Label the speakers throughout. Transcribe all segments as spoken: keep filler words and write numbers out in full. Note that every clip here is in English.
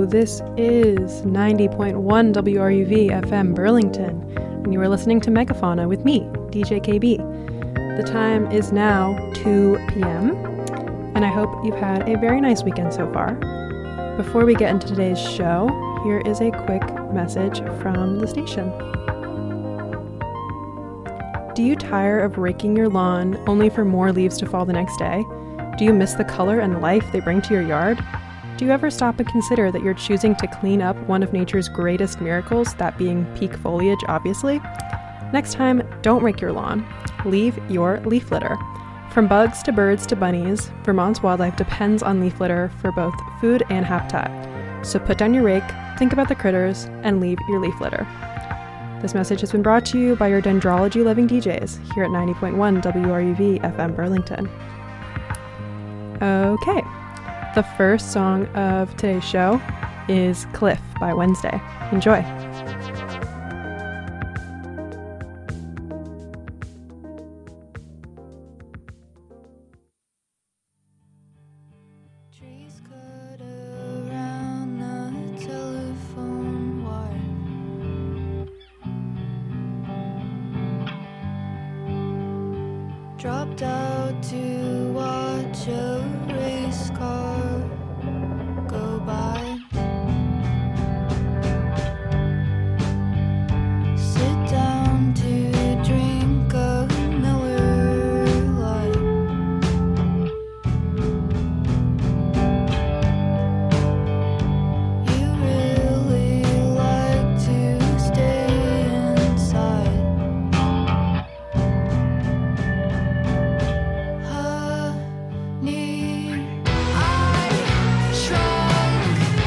Speaker 1: This is ninety point one W R U V F M Burlington, and you are listening to Megafauna with me, D J K B. The time is now two p.m., and I hope you've had a very nice weekend so far. Before we get into today's show, here is a quick message from the station. Do you tire of raking your lawn only for more leaves to fall the next day? Do you miss the color and life they bring to your yard? Do you ever stop and consider that you're choosing to clean up one of nature's greatest miracles, that being peak foliage, obviously? Next time, don't rake your lawn. Leave your leaf litter. From bugs to birds to bunnies, Vermont's wildlife depends on leaf litter for both food and habitat. So put down your rake, think about the critters, and leave your leaf litter. This message has been brought to you by your dendrology-loving D Js here at ninety point one W R U V F M Burlington. Okay. The first song of today's show is Cliff by Wednesday. Enjoy.
Speaker 2: Trees cut around the telephone wire. Dropped out to watch a race car go by. Sit down to drink a Miller Lite. You really like to stay inside. Honey, I shrunk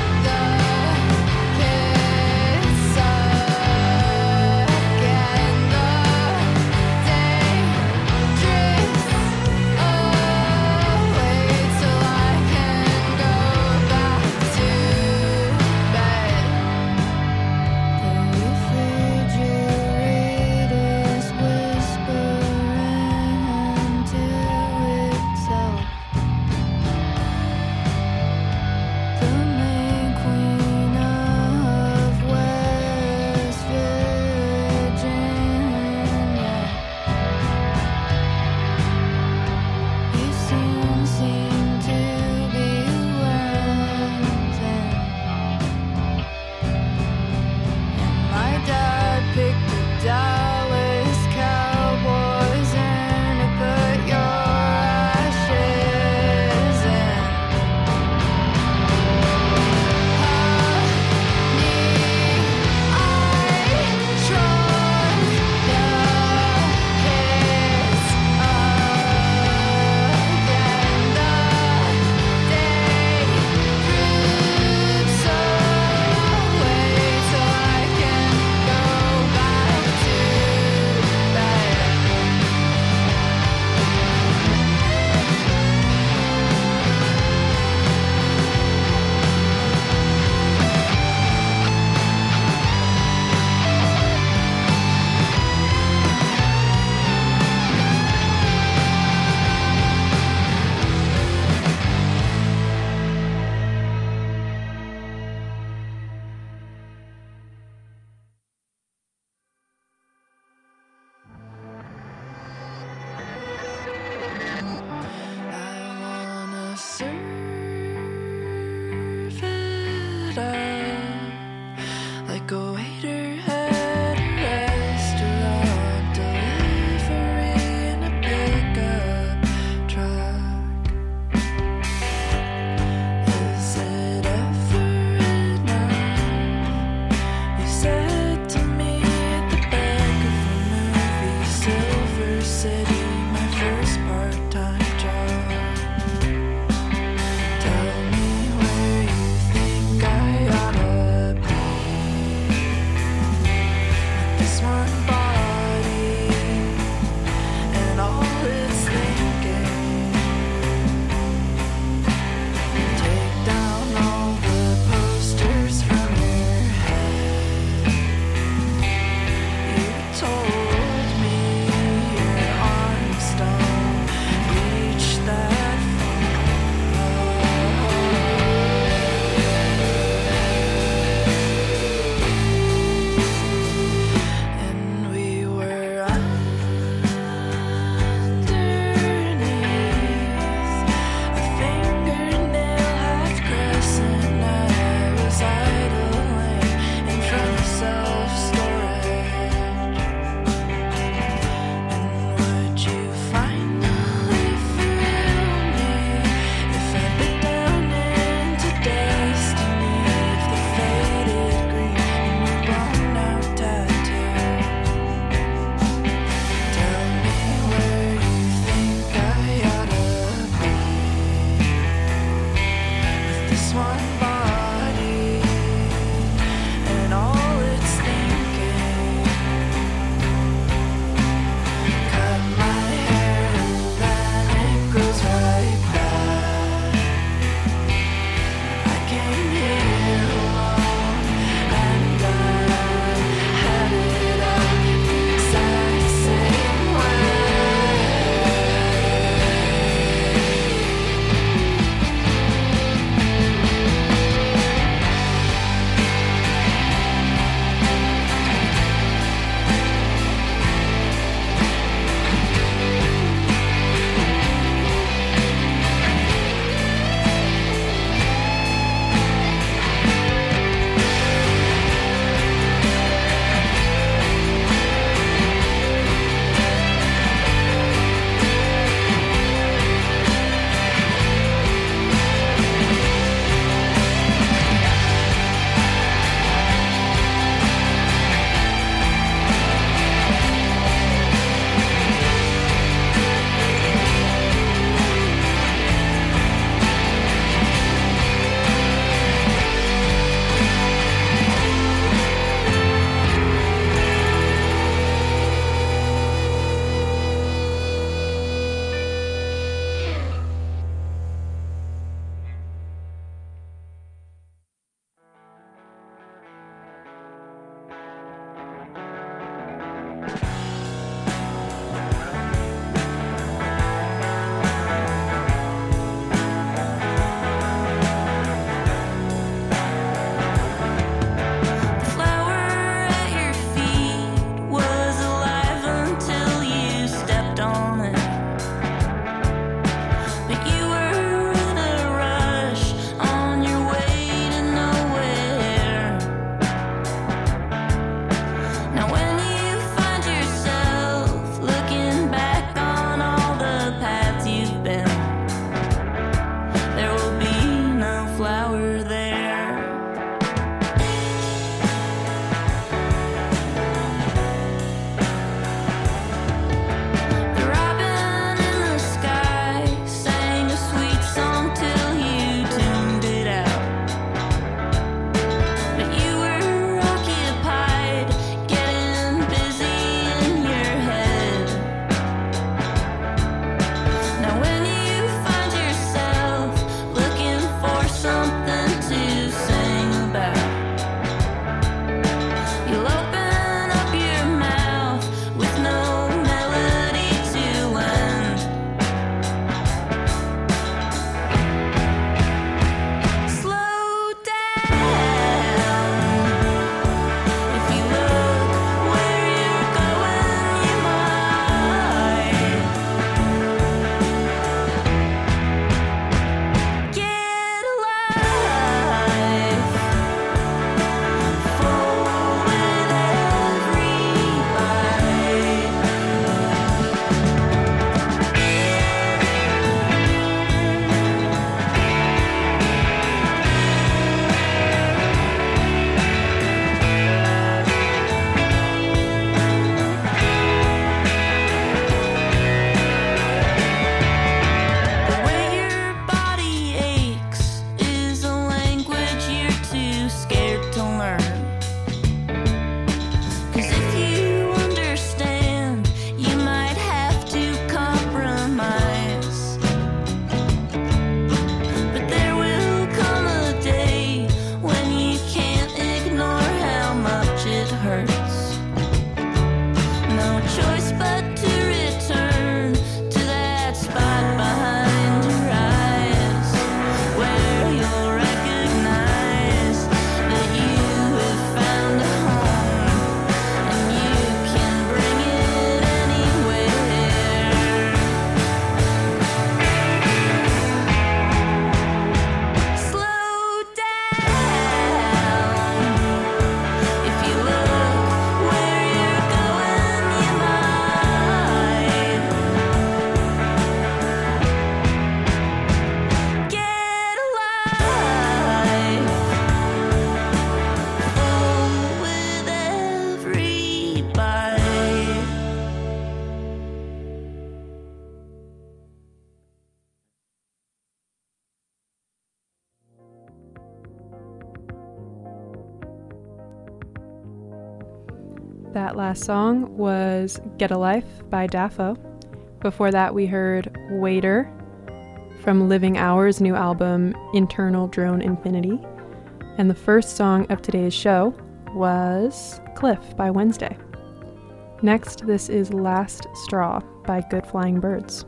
Speaker 1: That last song was Get a Life by Dafo. Before that, we heard Waiter from Living Hours' new album, Internal Drone Infinity. And the first song of today's show was Cliff by Wednesday. Next, this is Last Straw by Good Flying Birds.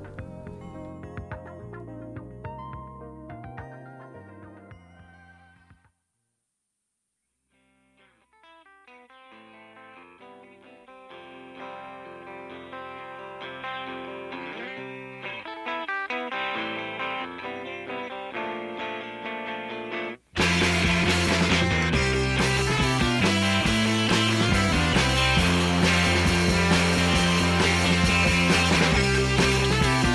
Speaker 2: Thank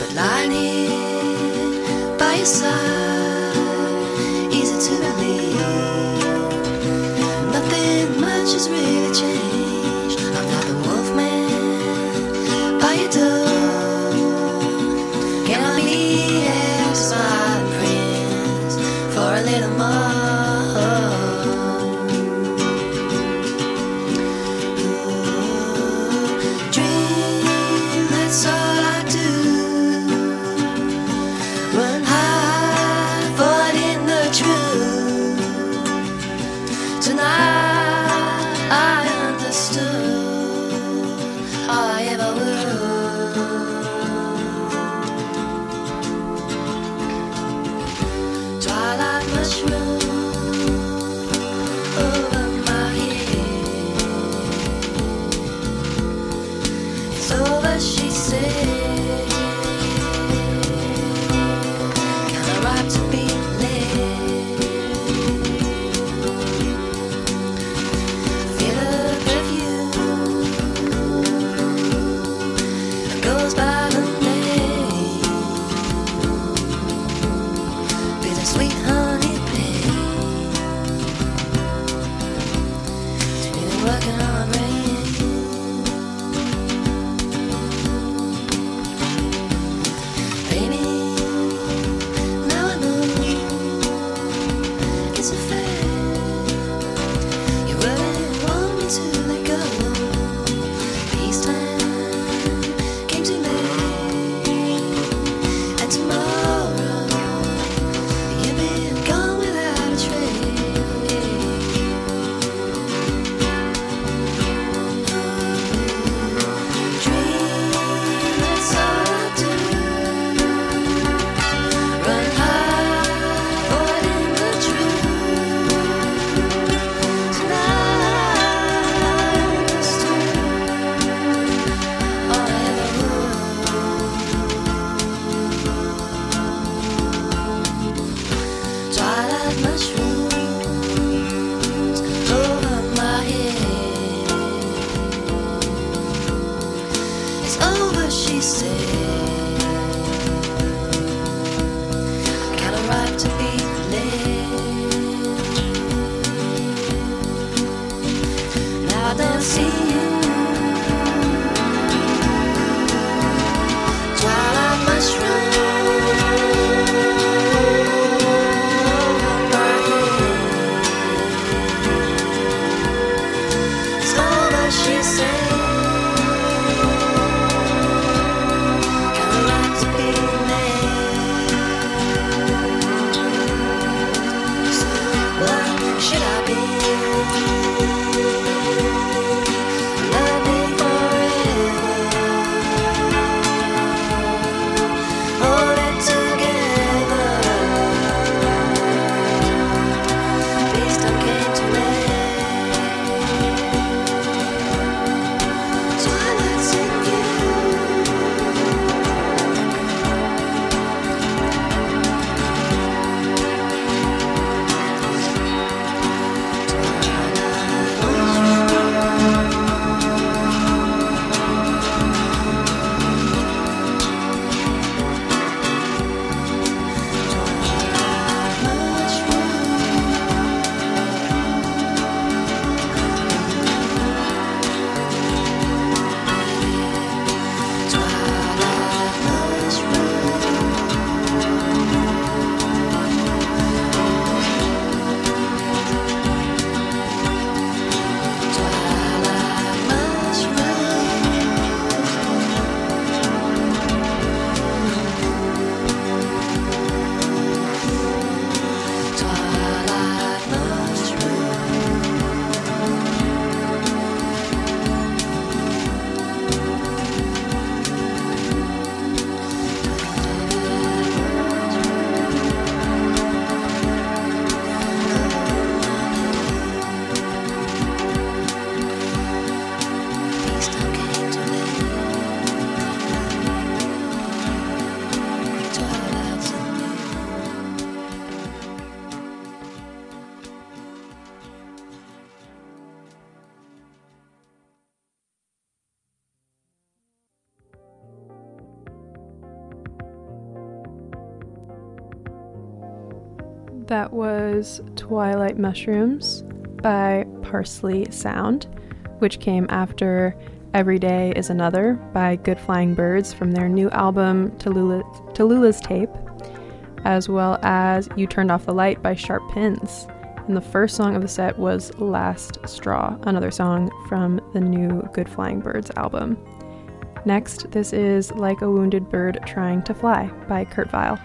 Speaker 2: but lying here by your side, easy to believe. Nothing much has really changed. I'm not the wolf man by your door. Can I be as my prince for a little more? Twilight mushroom
Speaker 1: That was Twilight Mushrooms by Parsley Sound, which came after Every Day is Another by Good Flying Birds from their new album Tallulah, Tallulah's Tape, as well as You Turned Off the Light by Sharp Pins. And the first song of the set was Last Straw, another song from the new Good Flying Birds album. Next, this is Like a Wounded Bird Trying to Fly by Kurt Vile.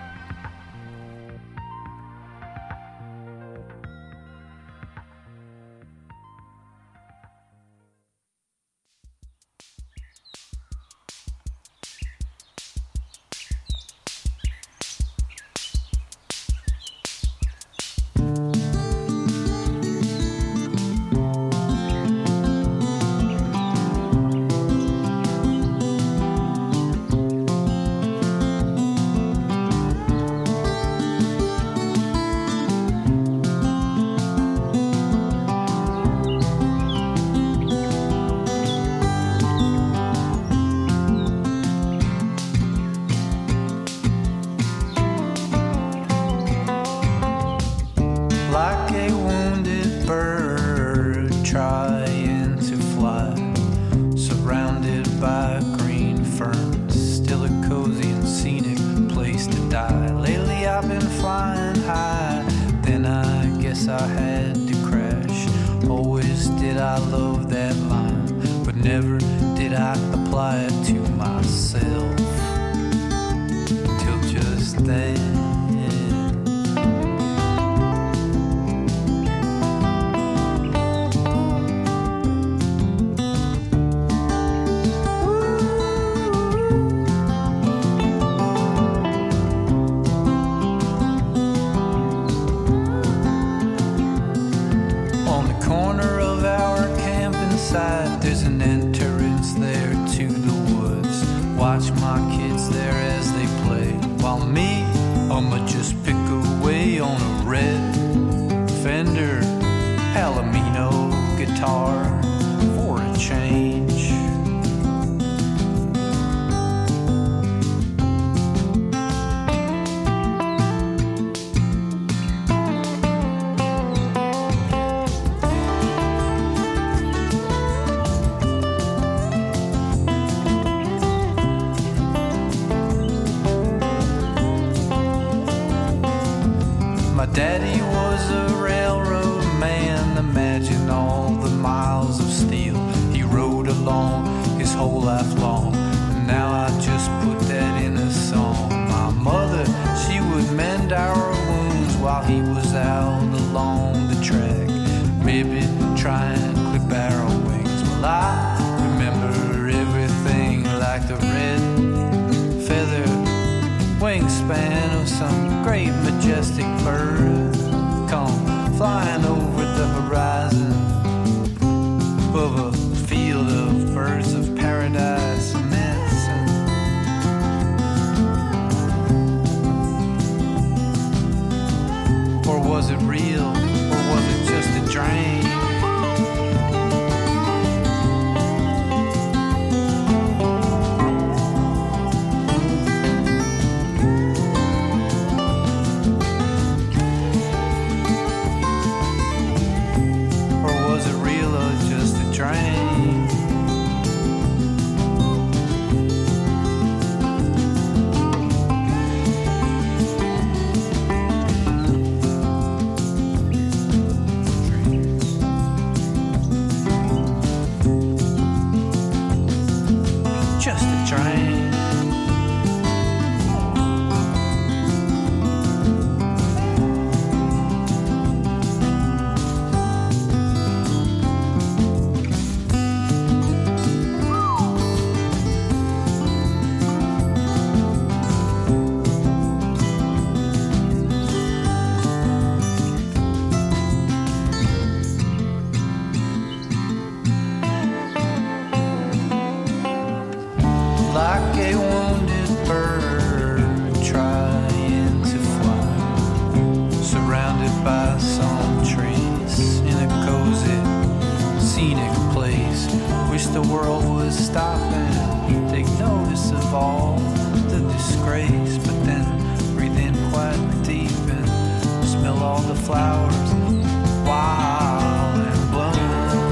Speaker 3: Smell all flowers wild and bloom.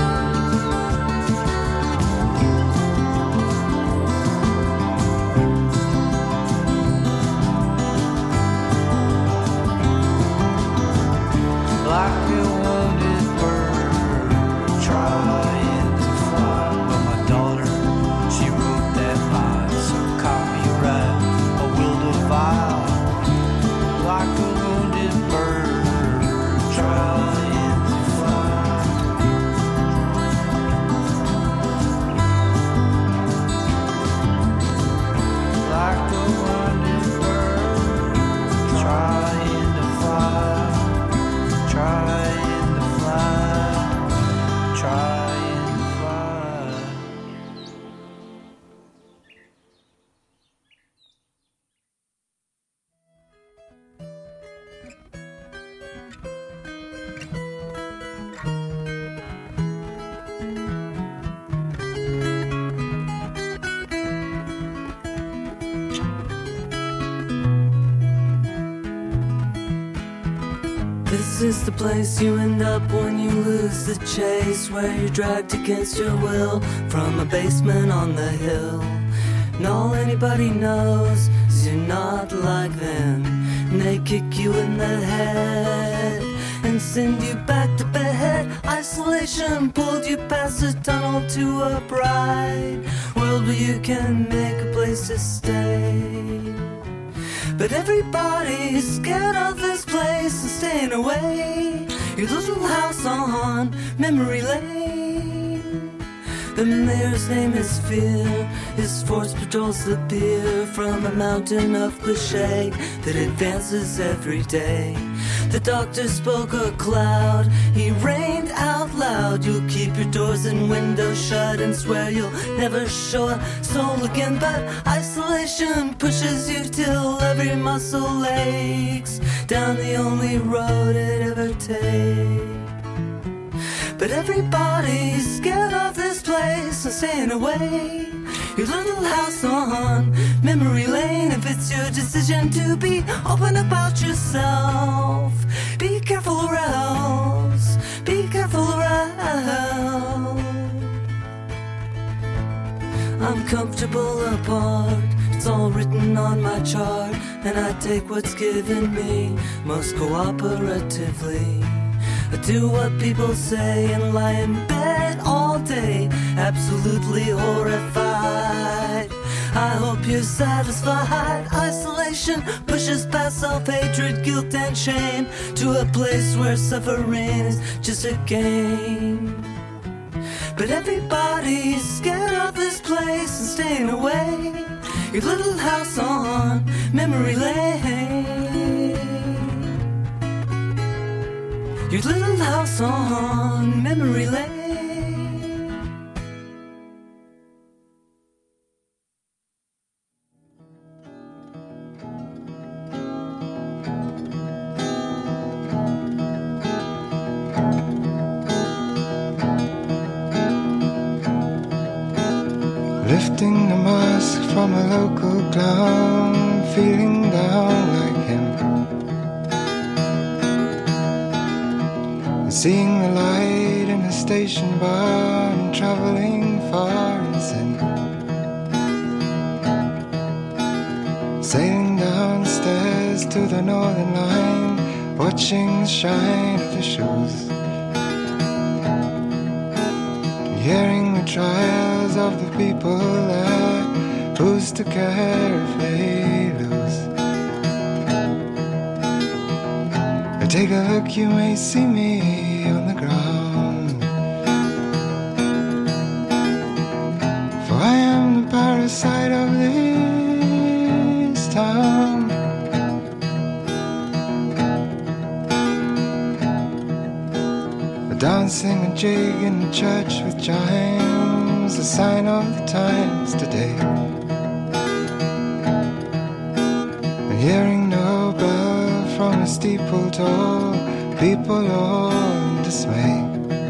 Speaker 3: Like a wounded bird trying to fly, but my daughter, she wrote that line, so copyright a will divide. Like a wounded bird trying to fly. Like a wounded bird trying to fly. Trying to fly, trying to fly.
Speaker 4: This is the place you end up when you lose the chase, where you're dragged against your will from a basement on the hill. And all anybody knows is you're not like them, and they kick you in the head and send you back to bed. Isolation pulled you past the tunnel to a bright world where you can make a place to stay. But everybody's scared of this place and staying away. Your little house on memory lane. The mayor's name is Fear. His force patrols the pier from a mountain of cliche that advances every day. The doctor spoke a cloud. He rained out loud. You'll keep your doors and windows shut and swear you'll never show a soul again. But isolation pushes you till every muscle aches down the only road it ever takes. But everybody's scared of this place and staying away. Your little house on memory lane. If it's your decision to be open about yourself, be careful or else, be careful or else. I'm comfortable apart, it's all written on my chart, and I take what's given me most cooperatively. I do what people say and lie in bed all day, absolutely horrified. I hope you're satisfied. Isolation pushes past self-hatred, guilt and shame to a place where suffering is just a game. But everybody's scared of this place and staying away. Your little house on memory lane. Your little house on memory lane.
Speaker 5: Lifting the mask from a local clown, feeling down like him. Seeing the light in a station bar and traveling far in sin. Sailing downstairs to the Northern Line, watching the shine of the shoes. Hearing the trials of the people there, who's to care if they lose? Take a look, you may see me on the ground, for I am the parasite of this town. A dancing a jig in the church with chimes, a sign of the times today. And hearing no bell from a steeple tall, people all in dismay.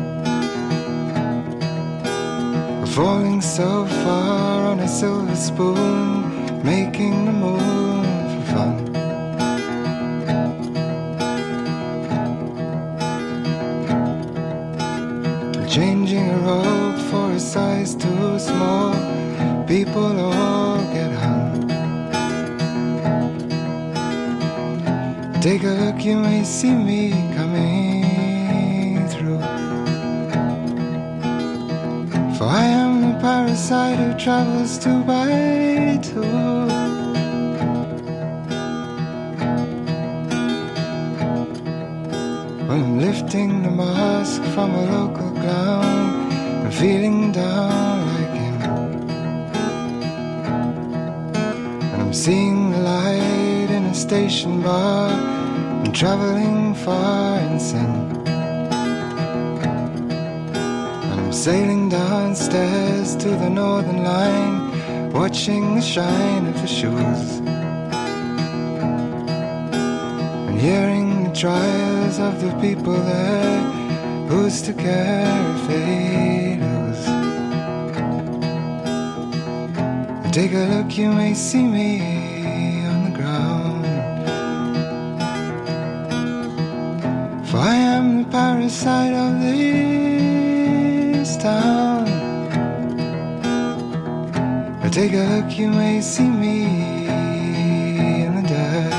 Speaker 5: We're falling so far on a silver spoon, making the moon for fun. Take a look, you may see me coming through. For I am the parasite who travels two by two. When I'm lifting the mask from a local clown and feeling down like him, and I'm seeing the light in a station bar and traveling far in sin, and I'm sailing downstairs to the northern line, watching the shine of the shoes and hearing the trials of the people there. Who's to care if they lose? Take a look, you may see me on the ground. For I am the parasite of this town. Take a look, you may see me in the dirt.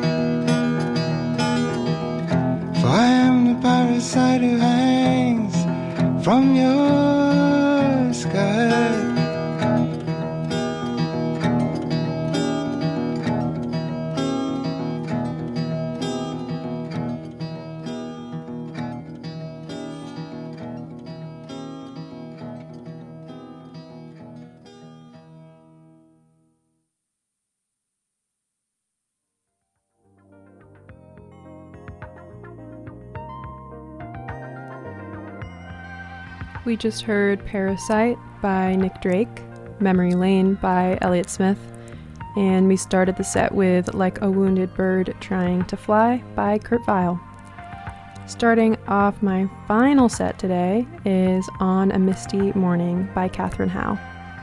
Speaker 5: For I am the parasite who hangs from your skirt.
Speaker 1: We just heard Parasite by Nick Drake, Memory Lane by Elliott Smith, and we started the set with Like a Wounded Bird Trying to Fly by Kurt Vile. Starting off my final set today is On a Misty Morning by Catherine Howe.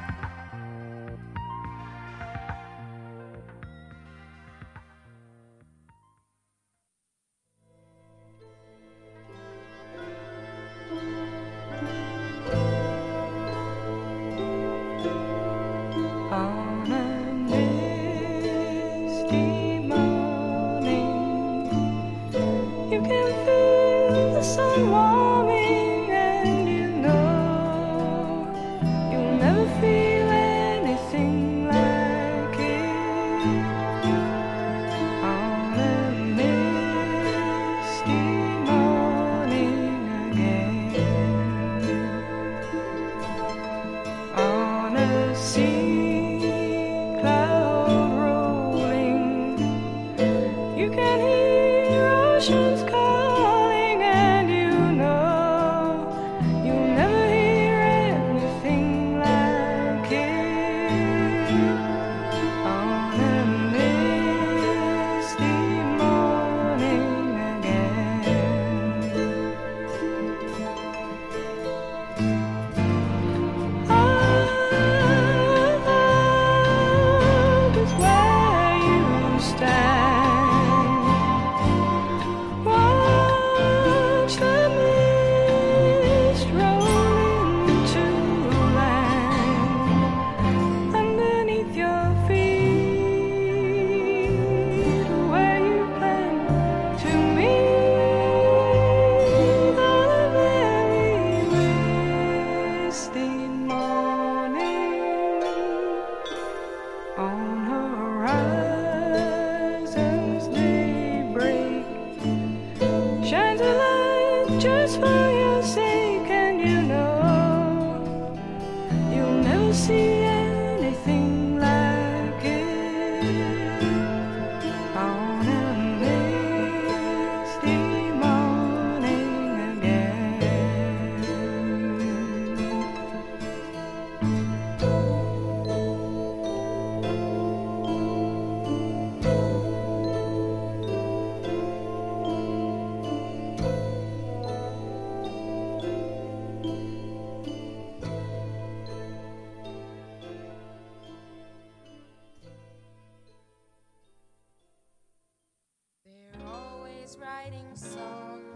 Speaker 6: Writing songs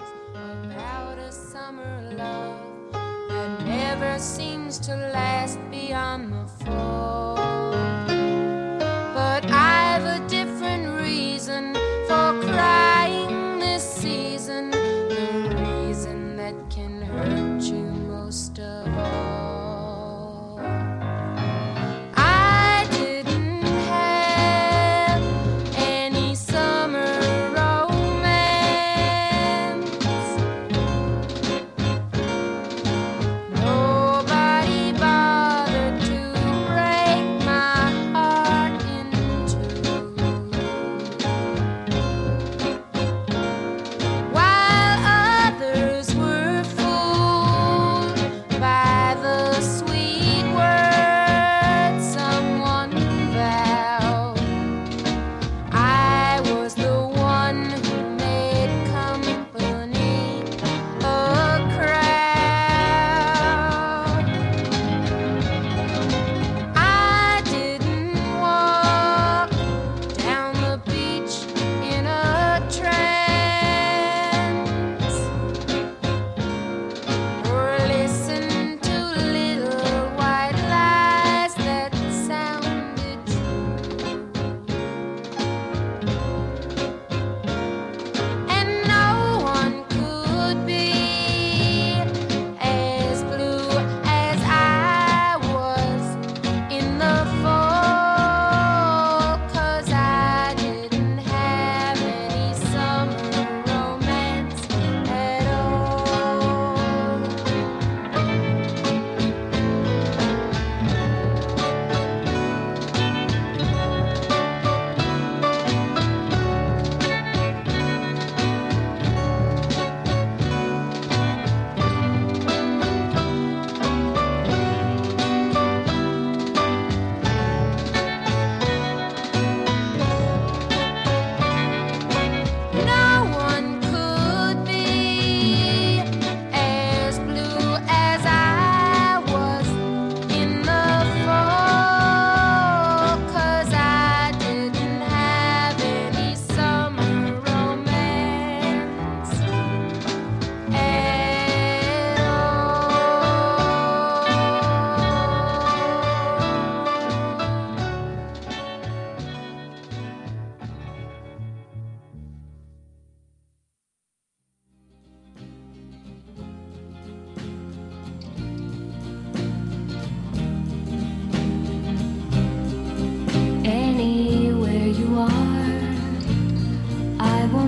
Speaker 6: about a summer love that never seems to last beyond the fall. But I've a different reason for crying.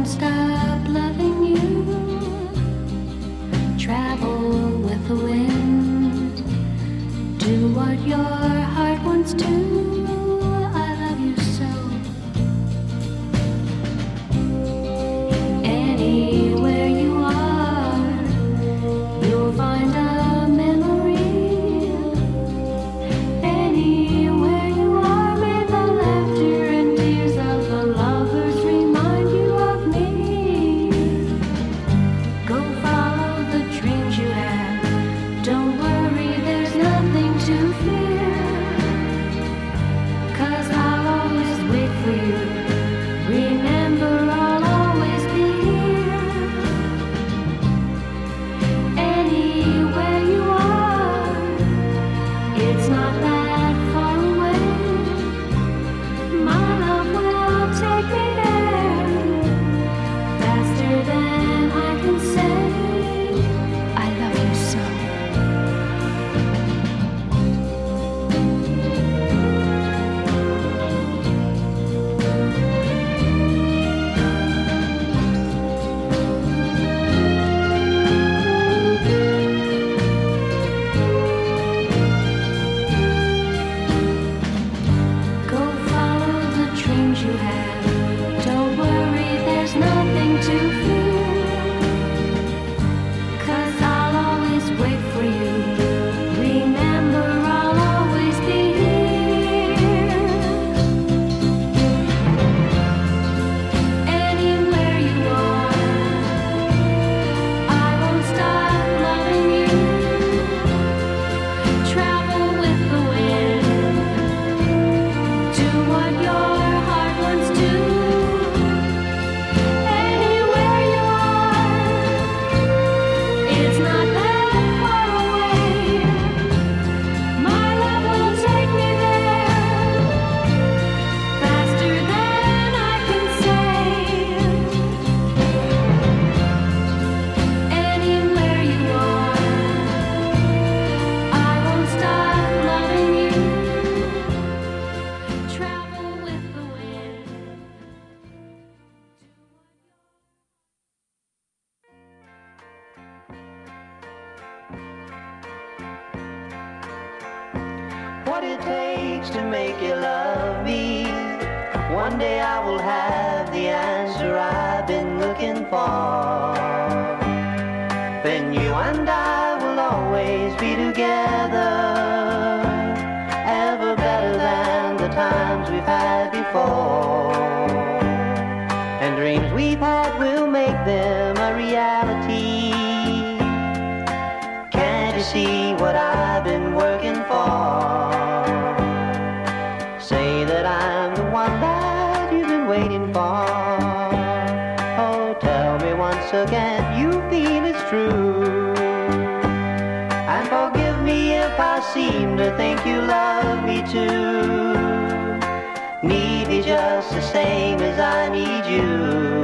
Speaker 2: won't stop loving you. Travel with the wind. Do what your heart wants to. I love you so. Anywhere you are, you'll find a memory. Anywhere you are, may the laughter and tears of the lovers remind you of me. Go follow the dreams you have. Don't worry, there's nothing to fear. 'Cause I'll always wait for you. Remember, I'll always be here. Anywhere you are, it's not that far away. My love will take me there, faster than I can say. I love you so. Go follow the dreams you have. Don't worry, there's nothing to fear. 'Cause I'll always wait for you. Remember, I'll always be here. Anywhere you are, I won't stop loving you. Travel with the wind. Do what your heart wants to. Anywhere you are, it's not that far away. My love will take me there, faster than I can say. Anywhere you are, I won't stop loving you. Travel with the wind.
Speaker 7: What it takes to make you love me. One day I will have the answer I've been looking for. Then you and I will always be together, ever better than the times we've had before. And dreams we've had will make them a reality. Can't you see what I've been working for? Say that I'm the one that you've been waiting for. Oh, tell me once again you feel it's true. And forgive me if I seem to think you love me too. Need me just the same as I need you.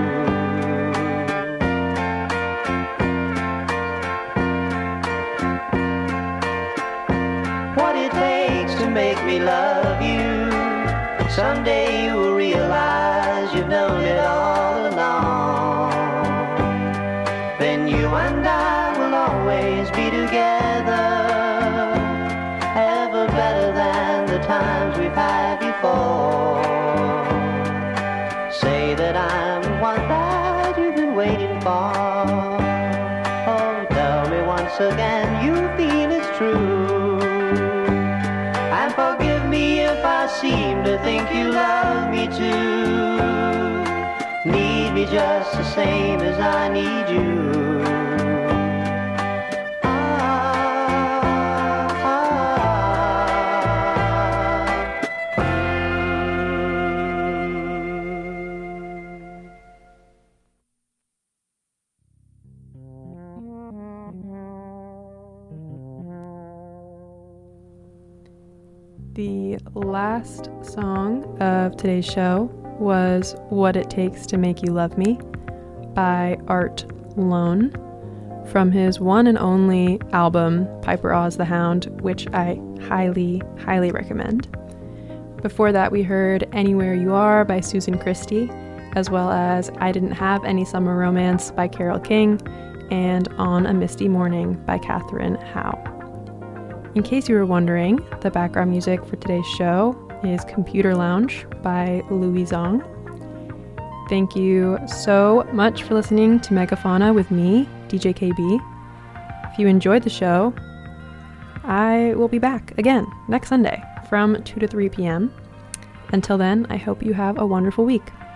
Speaker 7: What it takes to make me love you. Someday you'll realize you've known it all along. Then you and I will always be together, ever better than the times we've had before. Say that I'm the one that you've been waiting for. Oh, tell me once again you feel it's true. And forgive me if I seem to think you love me too. Need me just the same as I need you.
Speaker 1: The last song of today's show was What It Takes to Make You Love Me by Art Lone from his one and only album Piper Oz the Hound, which I highly, highly recommend. Before that, we heard Anywhere You Are by Susan Christie as well as I Didn't Have Any Summer Romance by Carole King, and On a Misty Morning by Katherine Howe. In case you were wondering, the background music for today's show is Computer Lounge by Louis Zong. Thank you so much for listening to Megafauna with me, D J K B. If you enjoyed the show, I will be back again next Sunday from two to three p.m. Until then, I hope you have a wonderful week.